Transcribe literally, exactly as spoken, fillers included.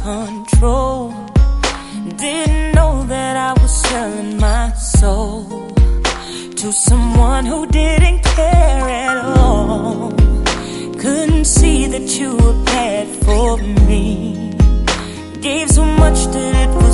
control. Didn't know that I was selling my soul to someone who didn't care at all. Couldn't see that you were bad for me. Gave so much that it